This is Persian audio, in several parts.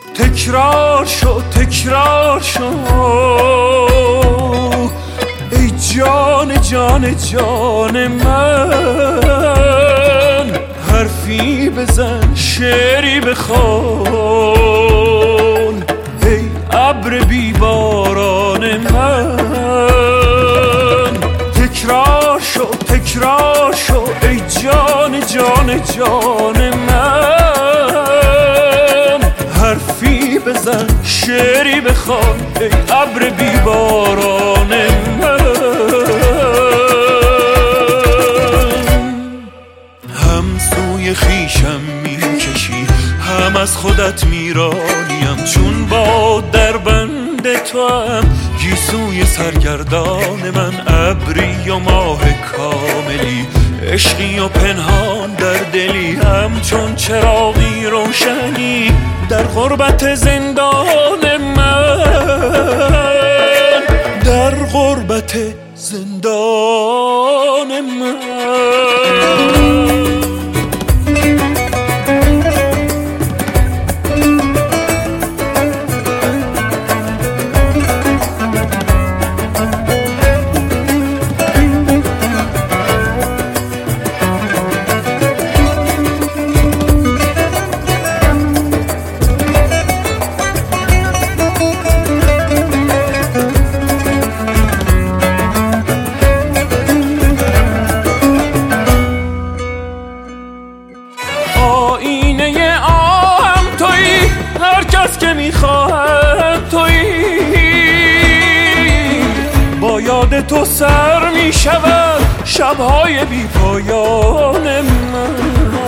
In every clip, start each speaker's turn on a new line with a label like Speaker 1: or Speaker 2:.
Speaker 1: تکرار شو تکرار شو ای جان جان جان من، حرفی بزن شعری بخوان ای ابر بیباران من. تکرار شو تکرار شو ای جان جان جان من، حرفی بزن شعری بخوان ای ابر بیباران من. هم سوی خویشم میکشی هم از خودت میرانیم، چون با در بند تو هم گیسوی سرگردان من. ابری و ماه کاملی، عشقی و پنهان در دلی، همچون چراغی روشنی در غربت زندان من، در غربت زندان من. آینه آهم تویی، هر کس که میخواهد تویی، با یاد تو سر میشود شبهای بی پایان من.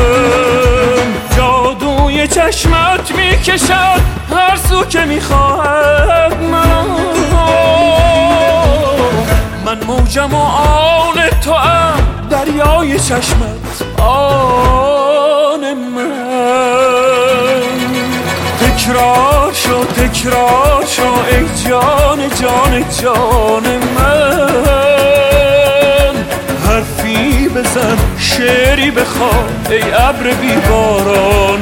Speaker 1: جادوی چشمت میکشد هر سو که میخواهد من موجم و آن تو ام، دریای چشمت آن من. تکرار شو تکرار شو ای جان جان جان من، حرفی بزن شعری بخوان ای ابر بیباران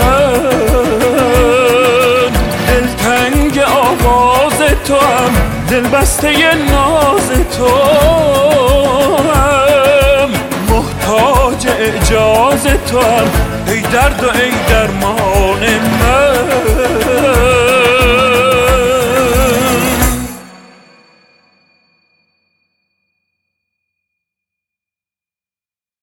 Speaker 1: من. دلتنگ آواز تو هم، دل بسته ناز تو هم، محتاج اعجاز تو هم ای درد و ای درمان من.